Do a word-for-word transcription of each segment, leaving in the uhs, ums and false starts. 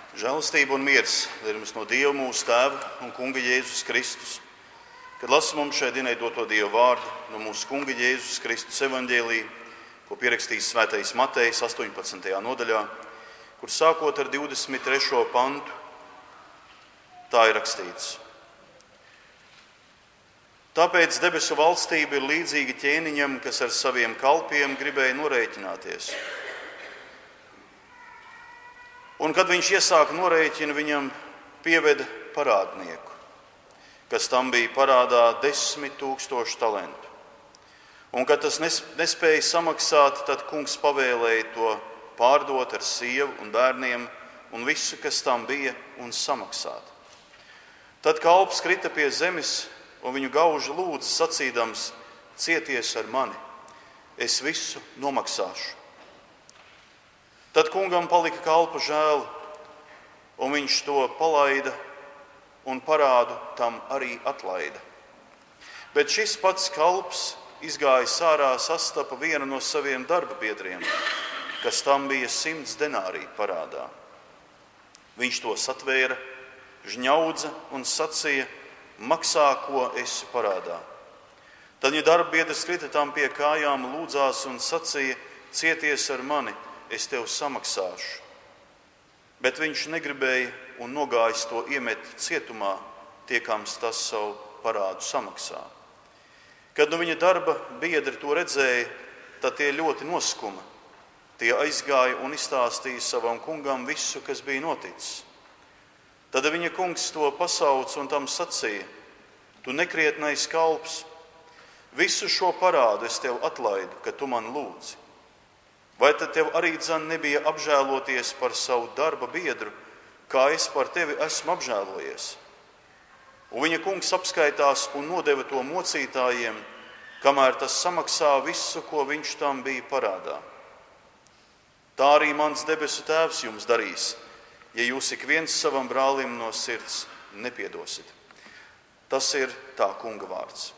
Žēlastība un miers, lai mums no Dieva mūsu Tēva un Kunga Jēzus Kristus. Kad lasām mums šai dienai doto Dieva vārdu no mūsu Kunga Jēzus Kristus evaņģēlija, ko pierakstījis svētais Matejs astoņpadsmitajā nodaļā, kur sākot ar divdesmit trešo pantu, tā ir rakstīts. Tāpēc debesu valstība ir līdzīga ķēniņam, kas ar saviem kalpiem gribēja norēķināties. Un kad viņš iesāka norēķinu, viņam pieveda parādnieku, kas tam bija parādā desmit tūkstoši talentu. Un kad tas nespēja samaksāt, tad kungs pavēlēja to pārdot ar sievu un bērniem un visu, kas tam bija, un samaksāt. Tad kalps krita pie zemes un viņu gauži lūdza sacīdams: cieties ar mani, es visu nomaksāšu. Tad kungam palika kalpa žēl, un viņš to palaida un parādu tam arī atlaida. Bet šis pats kalps izgājis ārā, sastapa vienu no saviem darba biedriem, kas tam bija simts denāriju parādā. Viņš to satvēra, žņaudza un sacīja: maksā, ko esi parādā. Tad viņa darba biedrs krita tam pie kājām, lūdzās un sacīja: cieties ar mani, es tev samaksāšu. Bet viņš negribēja un nogājis to iemet cietumā, tiekams tas savu parādu samaksā. Kad nu viņa darba biedri to redzēja, tad tie ļoti noskuma. Tie aizgāja un izstāstīja savam kungam visu, kas bija noticis. Tad viņa kungs to pasauca un tam sacīja: tu nekrietnais kalps, visu šo parādu es tev atlaidu, ka tu man lūdzi. Vai tad tev arī dzan nebija apžēloties par savu darba biedru, kā es par tevi esmu apžēlojies? Un viņa kungs apskaitās un nodeva to mocītājiem, kamēr tas samaksā visu, ko viņš tam bija parādā. Tā arī mans debesu Tēvs jums darīs, ja jūs ik viens savam brālim no sirds nepiedosit. Tas ir tā kunga vārds.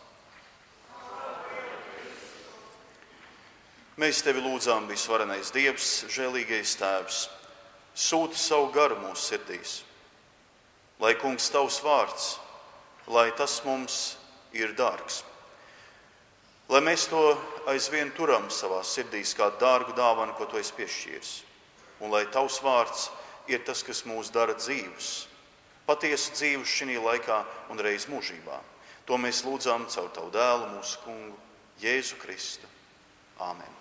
Mēs tevi lūdzām, visvarenais Dievs, žēlīgais Tēvs, sūti savu garu mūsu sirdīs. Lai kungs tavs vārds, lai tas mums ir dārgs. Lai mēs to aizvien turam savā sirdīs kā dārgu dāvanu, ko tu esi piešķīris. Un lai tavs vārds ir tas, kas mūs dara dzīvus, patiesu dzīvus šī laikā un reiz mūžībā. To mēs lūdzām caur tavu dēlu, mūsu kungu, Jēzu Kristu. Āmen.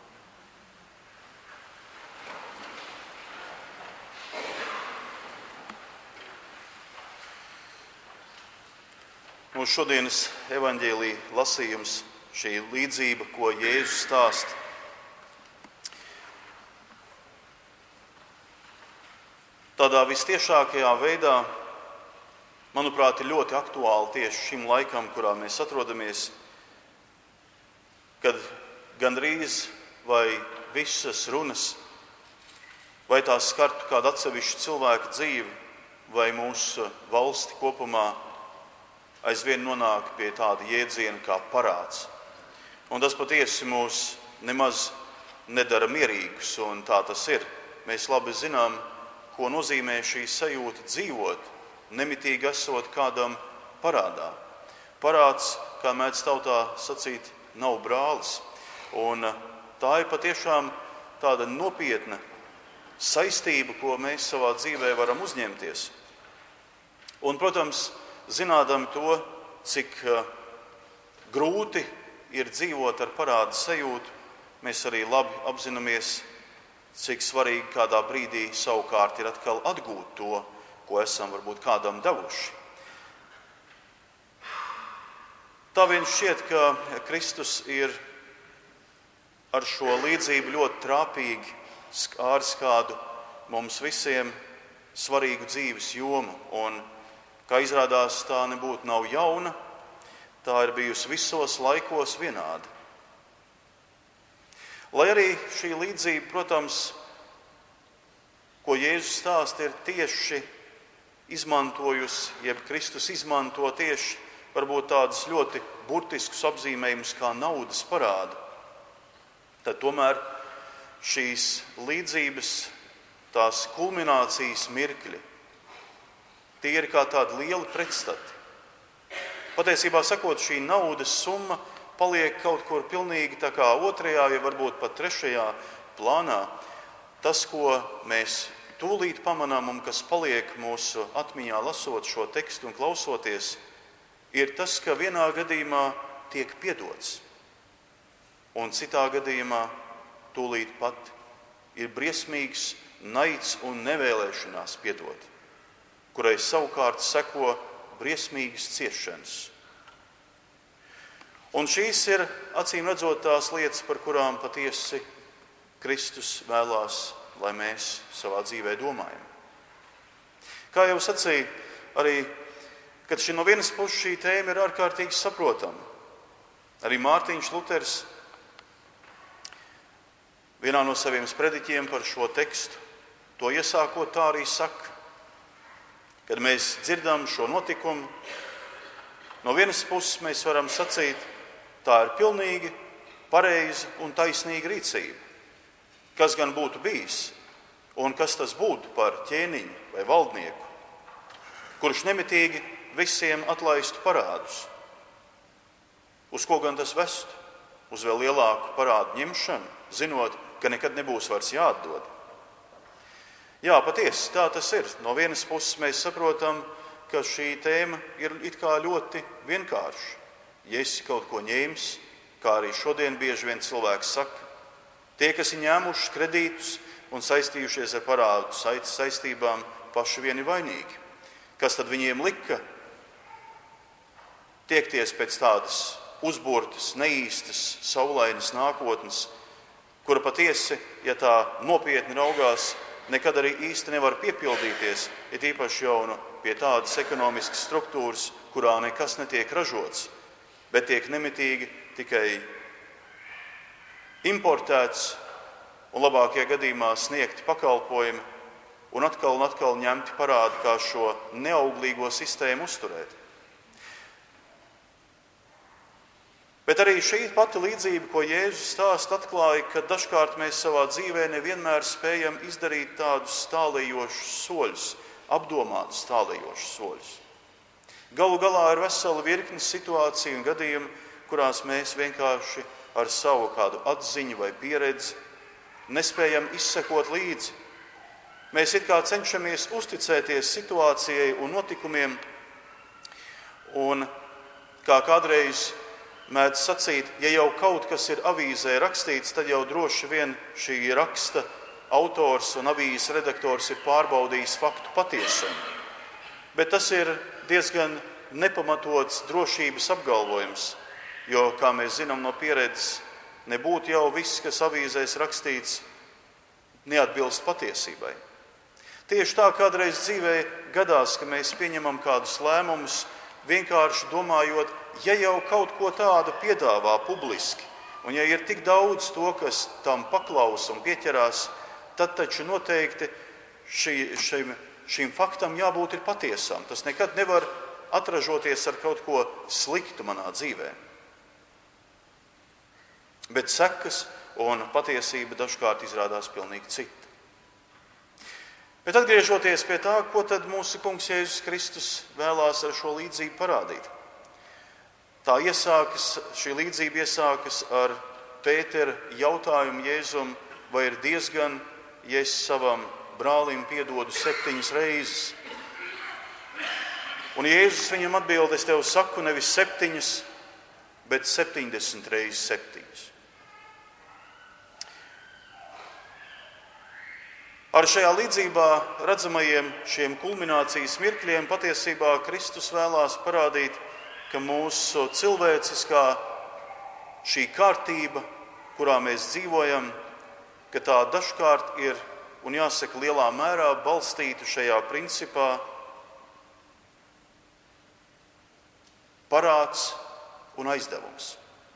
Mūsu šodienas evaņģēlija lasījums, šī līdzība, ko Jēzus stāsta, tādā vistiešākajā veidā, manuprāt, ir ļoti aktuāli tieši šim laikam, kurā mēs atrodamies, kad gandrīz vai visas runas, vai tās skartu kādu atsevišķu cilvēku dzīvi, vai mūsu valsti kopumā, aizvien nonāk pie tāda jēdziena kā parāds. Un tas patiesi mūs nemaz nedara mierīgus, un tā tas ir. Mēs labi zinām, ko nozīmē šī sajūta dzīvot, nemitīgi esot kādam parādā. Parāds, kā mēdz tautā sacīt, nav brālis. Un tā ir patiešām tāda nopietna saistība, ko mēs savā dzīvē varam uzņemties. Un, protams, zinādam to, cik uh, grūti ir dzīvot ar parādu sajūtu, mēs arī labi apzināmies, cik svarīgi kādā brīdī savukārt ir atkal atgūt to, ko esam varbūt kādam devuši. Tā vien šķiet, ka Kristus ir ar šo līdzību ļoti trāpīgi skāris kādu mums visiem svarīgu dzīves jomu. Un, kā izrādās, tā nebūtu nav jauna, tā ir bijusi visos laikos vienāda. Lai arī šī līdzība, protams, ko Jēzus stāsta, ir tieši izmantojusi, jeb Kristus izmanto tieši varbūt tādus ļoti burtiskus apzīmējumus kā naudas parādu, tad tomēr šīs līdzības, tās kulminācijas mirkļi tie ir kā tādi lieli pretstati. Patiesībā sakot, šī naudas summa paliek kaut kur pilnīgi tā kā otrajā, ja varbūt pat trešajā plānā. Tas, ko mēs tūlīt pamanām un kas paliek mūsu atmiņā lasot šo tekstu un klausoties, ir tas, ka vienā gadījumā tiek piedots, un citā gadījumā tūlīt pat ir briesmīgs naids un nevēlēšanās piedot, kurai savukārt seko briesmīgas ciešanas. Un šīs ir, acīm redzot, tās lietas, par kurām patiesi Kristus vēlās, lai mēs savā dzīvē domājam. Kā jau sacīju, arī, kad šī no vienas puses šī tēma ir ārkārtīgi saprotama. Arī Mārtiņš Luters vienā no saviem sprediķiem par šo tekstu, to iesākot tā arī saka, kad mēs dzirdam šo notikumu, no vienas puses mēs varam sacīt, tā ir pilnīgi pareiza un taisnīga rīcība. Kas gan būtu bijis un kas tas būtu par ķēniņu vai valdnieku, kurš nemitīgi visiem atlaistu parādus? Uz ko gan tas vestu? Uz vēl lielāku parādu ņemšanu, zinot, ka nekad nebūs vairs jāatdod. Jā, patiesi, tā tas ir. No vienas puses mēs saprotam, ka šī tēma ir it kā ļoti vienkārša. Ja esi kaut ko ņēmis, kā arī šodien bieži vien cilvēks saka, tie, kas ir ņēmuši kredītus un saistījušies ar parādu saistībām, paši vieni vainīgi. Kas tad viņiem lika tiekties pēc tādas uzburtas, neīstas, saulainas nākotnes, kura patiesi, ja tā nopietni raugās, nekad arī īsti nevar piepildīties, ir īpaši jau no pie tādas ekonomiskas struktūras, kurā nekas netiek ražots, bet tiek nemitīgi tikai importēts un labākajā gadījumā sniegti pakalpojumi un atkal un atkal ņemti parādi, kā šo neauglīgo sistēmu uzturēt. Bet arī šī pati līdzība, ko Jēzus stāst, atklāja, ka dažkārt mēs savā dzīvē nevienmēr spējam izdarīt tādus tālējošus soļus, apdomātus tālējošus soļus. Galu galā ir vesela virkne situāciju un gadījumu, kurās mēs vienkārši ar savu kādu atziņu vai pieredzi nespējam izsekot līdzi. Mēs it kā cenšamies uzticēties situācijai un notikumiem, un kā kādreiz mēdz sacīt, ja jau kaut kas ir avīzē rakstīts, tad jau droši vien šī raksta autors un avīzes redaktors ir pārbaudījis faktu patiesumu. Bet tas ir diezgan nepamatots drošības apgalvojums, jo, kā mēs zinām no pieredzes, nebūtu jau viss, kas avīzēs rakstīts, neatbilst patiesībai. Tieši tā kādreiz dzīvē gadās, ka mēs pieņemam kādus lēmumus, vienkārši domājot, ja jau kaut ko tādu piedāvā publiski, un ja ir tik daudz to, kas tam paklausa un pieķerās, tad taču noteikti šī, šim, šim faktam jābūt ir patiesam. Tas nekad nevar atražoties ar kaut ko sliktu manā dzīvē. Bet sekas un patiesība dažkārt izrādās pilnīgi cita. Bet atgriežoties pie tā, ko tad mūsu kungs Jēzus Kristus vēlās ar šo līdzību parādīt. Tā iesākas, šī līdzība iesākas ar Pētera jautājumu Jēzum, vai ir diezgan, ja es savam brālim piedodu septiņas reizes. Un Jēzus viņam atbild, es tev saku nevis septiņas, bet septiņdesmit reizes septiņas. Ar šajā līdzībā redzamajiem šiem kulminācijas mirkļiem patiesībā Kristus vēlās parādīt, ka mūsu cilvēciskā šī kārtība, kurā mēs dzīvojam, ka tā dažkārt ir, un jāsaka, lielā mērā balstīta šajā principā parāds un aizdevums.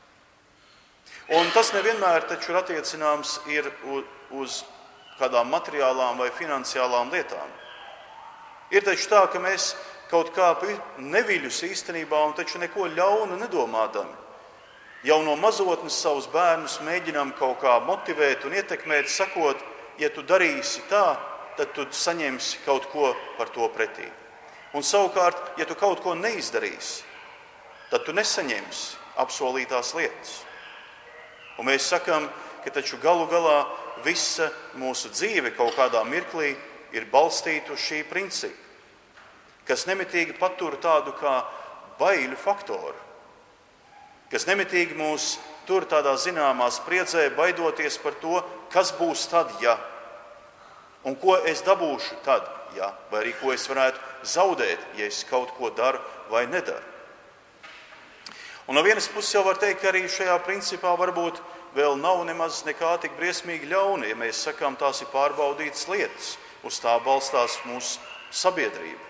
Un tas nevienmēr taču ir attiecināms ir uz kādām materiālām vai finansiālām lietām. Ir taču tā, ka mēs kaut kā neviļus īstenībā un taču neko ļaunu nedomādami. Jau no mazotnes savus bērnus mēģinām kaut kā motivēt un ietekmēt, sakot, ja tu darīsi tā, tad tu saņemsi kaut ko par to pretī. Un savukārt, ja tu kaut ko neizdarīsi, tad tu nesaņemsi apsolītās lietas. Un mēs sakam, ka taču galu galā visa mūsu dzīve kaut kādā mirklī ir balstīta uz šī principa, kas nemitīgi patur tādu kā baiļu faktoru, kas nemitīgi mūs tur tādā zināmā spriedzē, baidoties par to, kas būs tad, ja, un ko es dabūšu tad, ja, vai arī ko es varētu zaudēt, ja es kaut ko daru vai nedaru. Un no vienas puses jau var teikt, ka arī šajā principā varbūt vēl nav nemaz nekā tik briesmīgi ļauna, ja mēs sakām, tās ir pārbaudītas lietas, uz tā balstās mūsu sabiedrība.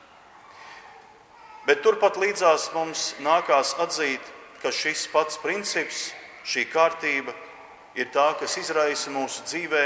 Bet turpat līdzās mums nākās atzīt, ka šis pats princips, šī kārtība ir tā, kas izraisa mūsu dzīvē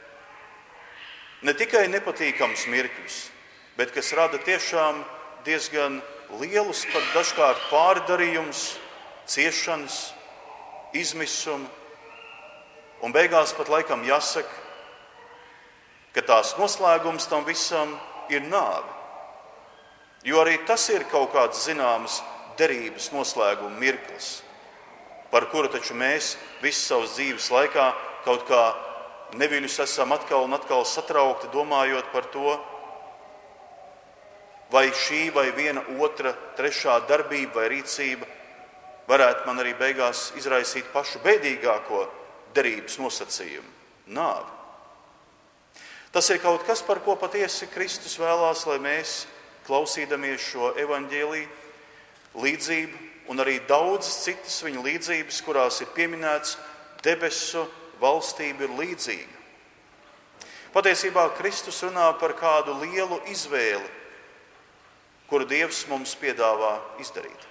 ne tikai nepatīkams mirkļus, bet kas rada tiešām diezgan lielus, pat dažkārt pārdarījumus, ciešanas, izmisumu, un beigās pat laikam jāsaka, ka tās noslēgums tam visam ir nāve. Jo arī tas ir kaut kāds zināms derības noslēguma mirklis, par kuru taču mēs visu savas dzīves laikā kaut kā neviļus esam atkal un atkal satraukti, domājot par to, vai šī vai viena otra, trešā darbība vai rīcība varētu man arī beigās izraisīt pašu bēdīgāko derības nosacījumu – nāvi. Tas ir kaut kas, par ko patiesi Kristus vēlās, lai mēs, klausīdamies šo evaņģēliju, līdzību un arī daudzas citas viņa līdzības, kurās ir pieminēts debesu valstība ir līdzīga. Patiesībā Kristus runā par kādu lielu izvēli, kuru Dievs mums piedāvā izdarīt.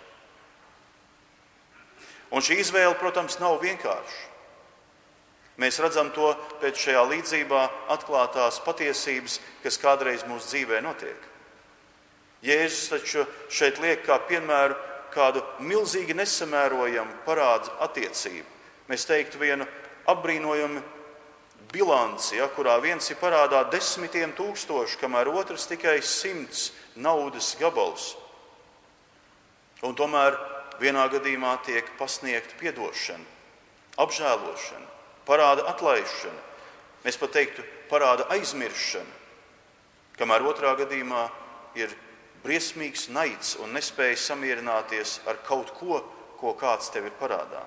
Un šī izvēle, protams, nav vienkārša. Mēs redzam to pēc šajā līdzībā atklātās patiesības, kas kādreiz mūsu dzīvē notiek. Jēzus taču šeit liek kā piemēru kādu milzīgi nesamērojamu parādu attiecību. Mēs teiktu vienu apbrīnojumu bilanci, ja, kurā viens ir parādā desmitiem tūkstoši, kamēr otrs tikai simts naudas gabals. Un tomēr vienā gadījumā tiek pasniegta piedošana, apžēlošana, parāda atlaišana, mēs pat teiktu parāda aizmiršana, kamēr otrā gadījumā ir briesmīgs naids un nespēja samierināties ar kaut ko, ko kāds tev ir parādā.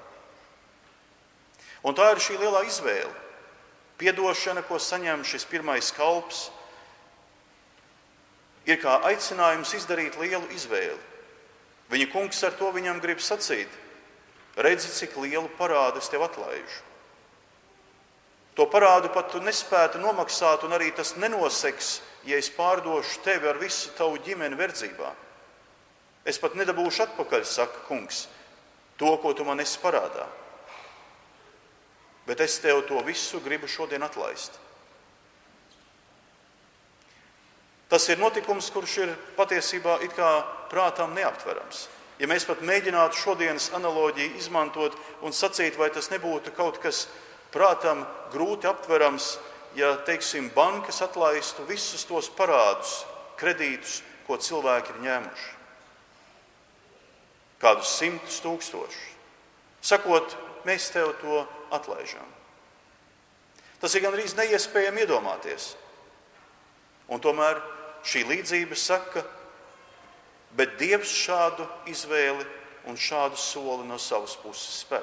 Un tā ir šī lielā izvēle. Piedošana, ko saņem šis pirmais kalps, ir kā aicinājums izdarīt lielu izvēli. Viņa kungs ar to viņam grib sacīt: redzi, cik lielu parādu es tev atlaižu. To parādu pat tu nespētu nomaksāt, un arī tas nenoseks, ja es pārdošu tevi ar visu tavu ģimeni verdzībā. Es pat nedabūšu atpakaļ, saka kungs, to, ko tu man esi parādā. Bet es tev to visu gribu šodien atlaist. Tas ir notikums, kurš ir patiesībā it kā prātam neaptverams. Ja mēs pat mēģinātu šodienas analoģiju izmantot un sacīt, vai tas nebūtu kaut kas prātam grūti aptverams, ja, teiksim, bankas atlaistu visus tos parādus, kredītus, ko cilvēki ir ņēmuši. Kādus simtus tūkstošus. Sakot, mēs tev to atlaižam. Tas ir gandrīz neiespējami iedomāties. Un tomēr šī līdzība saka, bet Dievs šādu izvēli un šādu soli no savas puses spēr.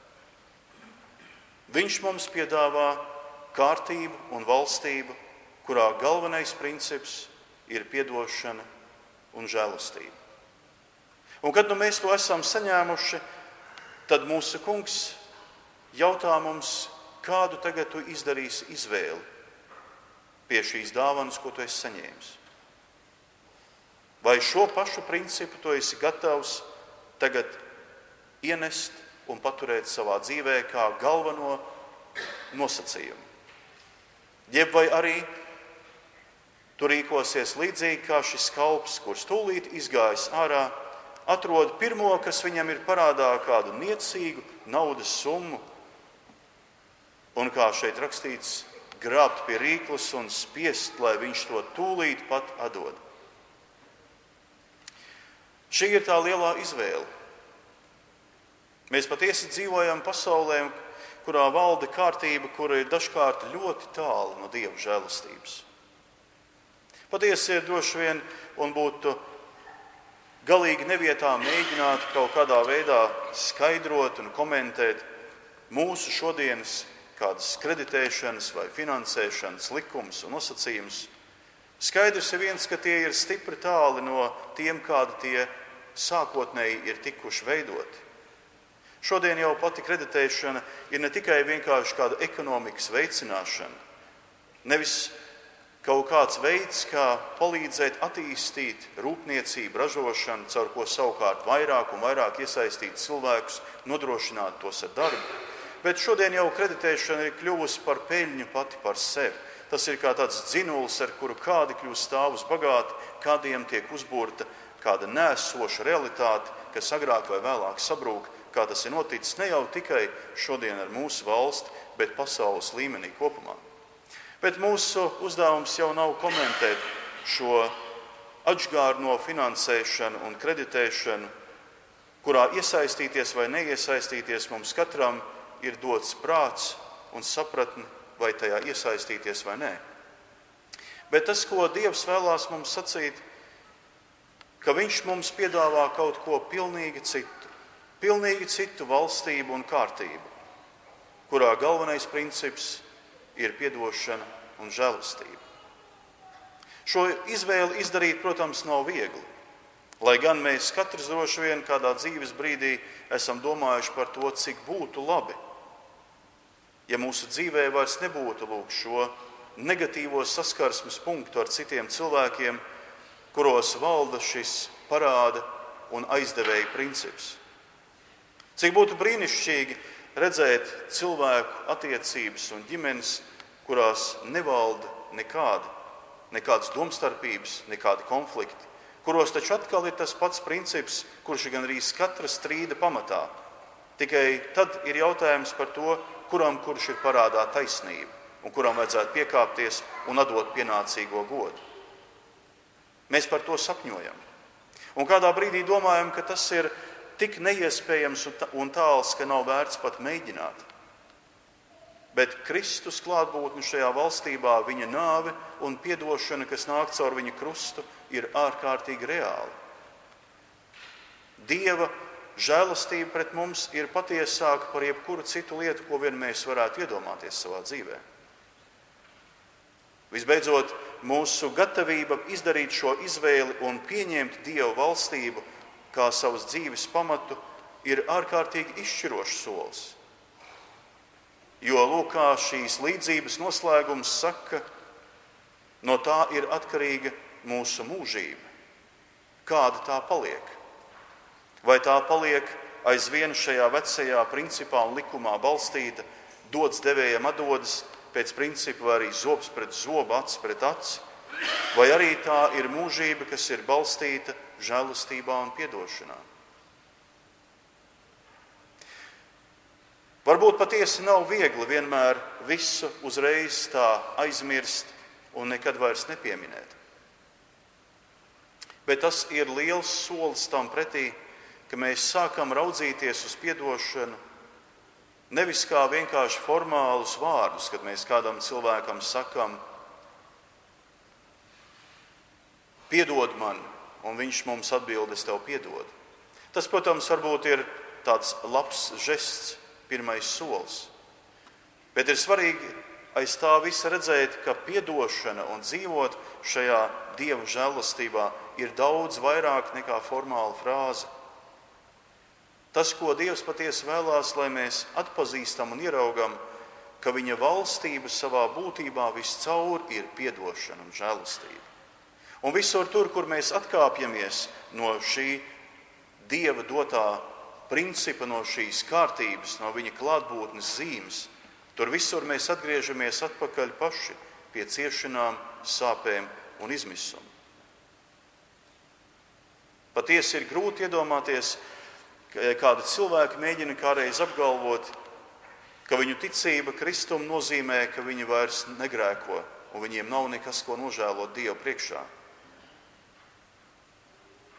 Viņš mums piedāvā kārtību un valstību, kurā galvenais princips ir piedošana un žēlastība. Un kad nu mēs to esam saņēmuši, tad mūsu kungs jautā mums, kādu tagad tu izdarīsi izvēli pie šīs dāvanas, ko tu esi saņēmis. Vai šo pašu principu tu esi gatavs tagad ienest un paturēt savā dzīvē kā galveno nosacījumu? Jeb vai arī tu rīkosies līdzīgi kā šis kalps, kurš tūlīt izgājis ārā, atrod pirmo, kas viņam ir parādā, kādu niecīgu naudas summu, un kā šeit rakstīts, grābt pie rīklas un spiest, lai viņš to tūlīt pat atdod. Šī ir tā lielā izvēle. Mēs patiesi dzīvojam pasaulē, kurā valda kārtība, kura ir dažkārt ļoti tālu no Dieva žēlastības. Patiesi ir droši vien un būtu galīgi nevietā mēģināt kaut kādā veidā skaidrot un komentēt mūsu šodienas kādas kreditēšanas vai finansēšanas likumus un nosacījumus. Skaidrs ir viens, ka tie ir stipri tāli no tiem, kādi tie sākotnēji ir tikuši veidoti. Šodien jau pati kreditēšana ir ne tikai vienkārši kāda ekonomikas veicināšana, nevis kaut kāds veids, kā palīdzēt attīstīt rūpniecību, ražošanu, caur ko savukārt vairāk un vairāk iesaistīt cilvēkus, nodrošināt tos ar darbu. Bet šodien jau kreditēšana ir kļuvusi par peļņu pati par sevi. Tas ir kā tāds dzinulis, ar kuru kādi kļūst stāvus bagāti, kādiem tiek uzburta kāda nēsoša realitāte, kas agrāk vai vēlāk sabrūk, kā tas ir noticis ne jau tikai šodien ar mūsu valsti, bet pasaules līmenī kopumā. Bet mūsu uzdevums jau nav komentēt šo atžgārno finansēšanu un kreditēšanu, kurā iesaistīties vai neiesaistīties mums katram ir dots prāts un sapratni, vai tajā iesaistīties vai nē. Bet tas, ko Dievs vēlās mums sacīt, ka Viņš mums piedāvā kaut ko pilnīgi citu, pilnīgi citu valstību un kārtību, kurā galvenais princips ir piedošana un žēlastība. Šo izvēli izdarīt, protams, nav viegli, lai gan mēs katrs droši vien kādā dzīves brīdī esam domājuši par to, cik būtu labi, ja mūsu dzīvē vairs nebūtu lūk šo negatīvo saskarsmes punktu ar citiem cilvēkiem, kuros valda šis parāda un aizdevēja princips. Cik būtu brīnišķīgi redzēt cilvēku attiecības un ģimenes, kurās nevalda nekāda, nekādas domstarpības, nekādi konflikti, kuros taču atkal ir tas pats princips, kurš ir gandrīz katra strīda pamatā. Tikai tad ir jautājums par to, kuram kurš ir parādā taisnība un kuram vajadzētu piekāpties un atdot pienācīgo godu. Mēs par to sapņojam. Un kādā brīdī domājam, ka tas ir tik neiespējams un tāls, ka nav vērts pat mēģināt. Bet Kristus klātbūtne šajā valstībā, viņa nāve un piedošana, kas nāk caur viņa krustu, ir ārkārtīgi reāli. Dieva žēlastība pret mums ir patiesāka par jebkuru citu lietu, ko vien mēs varētu iedomāties savā dzīvē. Visbeidzot, mūsu gatavība izdarīt šo izvēli un pieņemt Dieva valstību kā savas dzīves pamatu ir ārkārtīgi izšķirošs solis. Jo, lūk, kā šīs līdzības noslēgums saka, no tā ir atkarīga mūsu mūžība. Kāda tā paliek? Vai tā paliek aizvien šajā vecajā principā un likumā balstīta, dots devējam atdodas, pēc principa vai arī zobs pret zobu, acis pret aci, vai arī tā ir mūžība, kas ir balstīta žēlastībā un piedošanā? Varbūt patiesi nav viegli vienmēr visu uzreiz tā aizmirst un nekad vairs nepieminēt. Bet tas ir liels solis tam pretī, ka mēs sākam raudzīties uz piedošanu nevis kā vienkārši formālus vārdus, kad mēs kādam cilvēkam sakam, piedod man, un viņš mums atbild, es tev piedodu. Tas, protams, varbūt ir tāds labs žests, pirmais solis. Bet ir svarīgi aiz tā visa redzēt, ka piedošana un dzīvot šajā Dieva žēlastībā ir daudz vairāk nekā formāla frāze. Tas, ko Dievs patiesi vēlās, lai mēs atpazīstam un ieraugam, ka viņa valstība savā būtībā viscaur ir piedošana un žēlastība. Un visur tur, kur mēs atkāpjamies no šī Dieva dotā principa, no šīs kārtības, no viņa klātbūtnes zīmes, tur visur mēs atgriežamies atpakaļ paši pie ciešanām, sāpēm un izmisumu. Patiesi ir grūti iedomāties, ka kādi cilvēki mēģina kādreiz apgalvot, ka viņu ticība Kristum nozīmē, ka viņi vairs negrēko un viņiem nav nekas, ko nožēlot Dievu priekšā.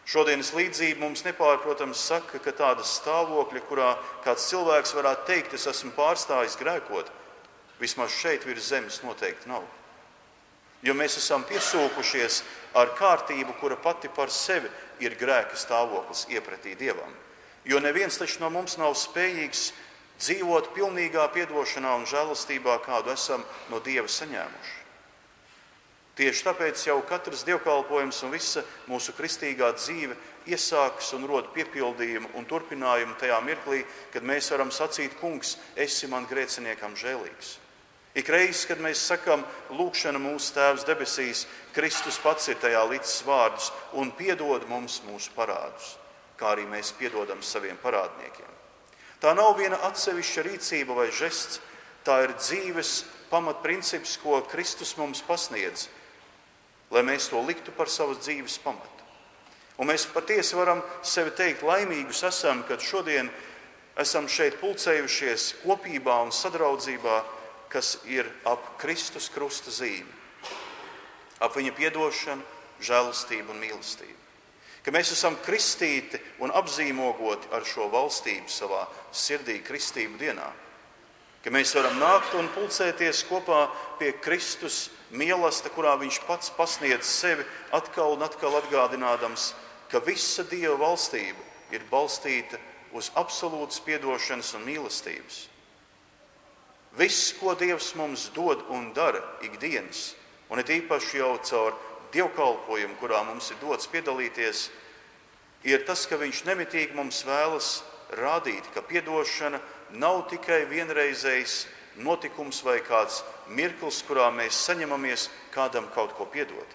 Šodienas līdzība mums nepārprotams saka, ka tāda stāvokļa, kurā kāds cilvēks varētu teikt, es esmu pārstājis grēkot, vismaz šeit virs zemes noteikti nav. Jo mēs esam piesūkušies ar kārtību, kura pati par sevi ir grēka stāvoklis iepratī Dievam. Jo neviens taču no mums nav spējīgs dzīvot pilnīgā piedošanā un žēlastībā, kādu esam no Dieva saņēmuši. Tieši tāpēc jau katrs dievkalpojums un visa mūsu kristīgā dzīve iesākas un rod piepildījumu un turpinājumu tajā mirklī, kad mēs varam sacīt, Kungs, esi man grēciniekam žēlīgs. Ikreiz, kad mēs sakam lūgšana mūsu Tēvs debesīs, Kristus pats ir tajā līdzs vārdus un piedod mums mūsu parādus, kā arī mēs piedodam saviem parādniekiem. Tā nav viena atsevišķa rīcība vai žests, tā ir dzīves pamatprincips, ko Kristus mums pasniedz, lai mēs to liktu par savas dzīves pamatu. Un mēs patiesi varam sevi teikt, laimīgus esam, kad šodien esam šeit pulcējušies kopībā un sadraudzībā, kas ir ap Kristus krusta zīmi, ap viņa piedošanu, žēlastību un mīlestību. Ka mēs esam kristīti un apzīmogoti ar šo valstību savā sirdī kristību dienā. Ka mēs varam nākt un pulcēties kopā pie Kristus mīlesta, kurā viņš pats pasniedz sevi atkal un atkal atgādinādams, ka visa Dieva valstība ir balstīta uz absolūtas piedošanas un mīlestības. Viss, ko Dievs mums dod un dara ikdienas, un it īpaši jau caur dievkalpojumu, kurā mums ir dots piedalīties, ir tas, ka viņš nemitīgi mums vēlas rādīt, ka piedošana nav tikai vienreizējs notikums vai kāds mirklis, kurā mēs saņemamies kādam kaut ko piedot.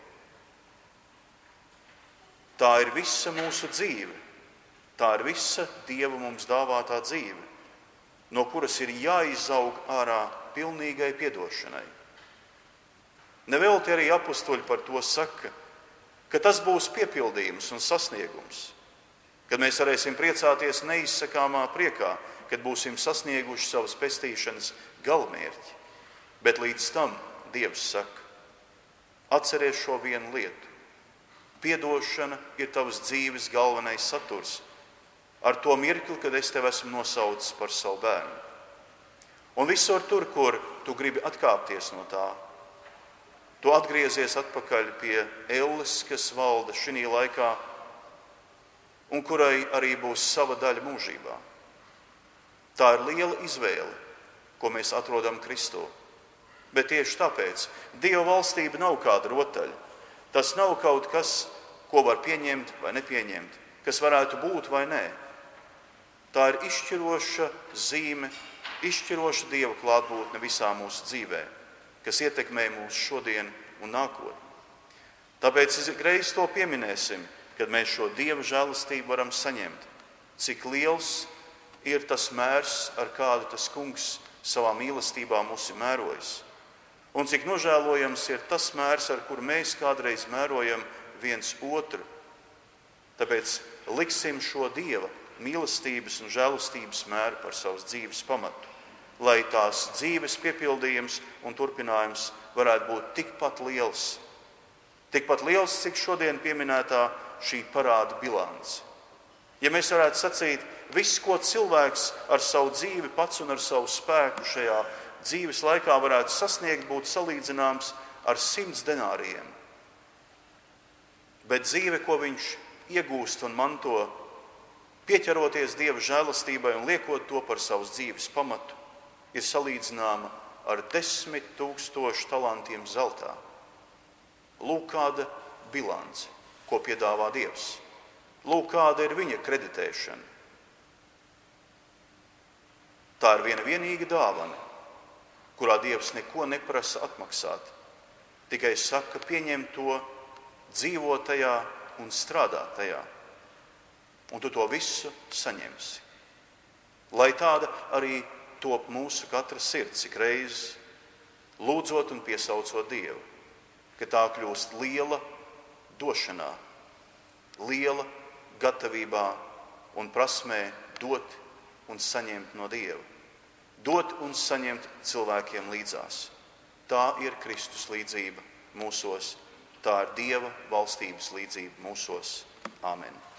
Tā ir visa mūsu dzīve. Tā ir visa Dieva mums dāvātā dzīve, no kuras ir jāizaug ārā pilnīgai piedošanai. Nevelti arī apustuļi par to saka, ka tas būs piepildījums un sasniegums, kad mēs varēsim priecāties neizsakāmā priekā, kad būsim sasnieguši savas pestīšanas galamērķi. Bet līdz tam Dievs saka, atceries šo vienu lietu. Piedošana ir tavas dzīves galvenais saturs, ar to mirkli, kad es tevi esmu nosaucis par savu bērnu. Un visur tur, kur tu gribi atkāpties no tā, tu atgriezies atpakaļ pie Elles, kas valda šī laikā, un kurai arī būs sava daļa mūžībā. Tā ir liela izvēle, ko mēs atrodam Kristū. Bet tieši tāpēc Dieva valstība nav kāda rotaļa. Tas nav kaut kas, ko var pieņemt vai nepieņemt, kas varētu būt vai nē. Tā ir izšķiroša zīme, izšķiroša Dieva klātbūtne visā mūsu dzīvē, kas ietekmē mūsu šodien un nākotni. Tāpēc reiz to pieminēsim, kad mēs šo Dieva žēlastību varam saņemt. Cik liels ir tas mērs, ar kādu tas Kungs savā mīlestībā mūs ir mērojis. Un cik nožēlojams ir tas mērs, ar kuru mēs kādreiz mērojam viens otru. Tāpēc liksim šo Dieva mīlestības un žēlastības mēru par savas dzīves pamatu, lai tās dzīves piepildījums un turpinājums varētu būt tikpat liels. Tikpat liels, cik šodien pieminētā šī parāda bilance. Ja mēs varētu sacīt, viss, ko cilvēks ar savu dzīvi pats un ar savu spēku šajā dzīves laikā varētu sasniegt, būtu salīdzināms ar simts denārijiem. Bet dzīve, ko viņš iegūst un manto, pieķeroties Dieva žēlastībai un liekot to par savas dzīves pamatu, ir salīdzināma ar desmit tūkstošu talantiem zeltā. Lūk, kāda bilance, ko piedāvā Dievs. Lūk, kāda ir viņa kreditēšana. Tā ir viena vienīga dāvana, kurā Dievs neko neprasa atmaksāt. Tikai saka, pieņem to, dzīvo tajā un strādā tajā. Un tu to visu saņemsi. Lai tāda arī top mūsu katra sirds ik reiz, lūdzot un piesaucot Dievu, ka tā kļūst liela došanā, liela gatavībā un prasmē dot un saņemt no Dieva. Dot un saņemt cilvēkiem līdzās. Tā ir Kristus līdzība mūsos, tā ir Dieva valstības līdzība mūsos. Āmen.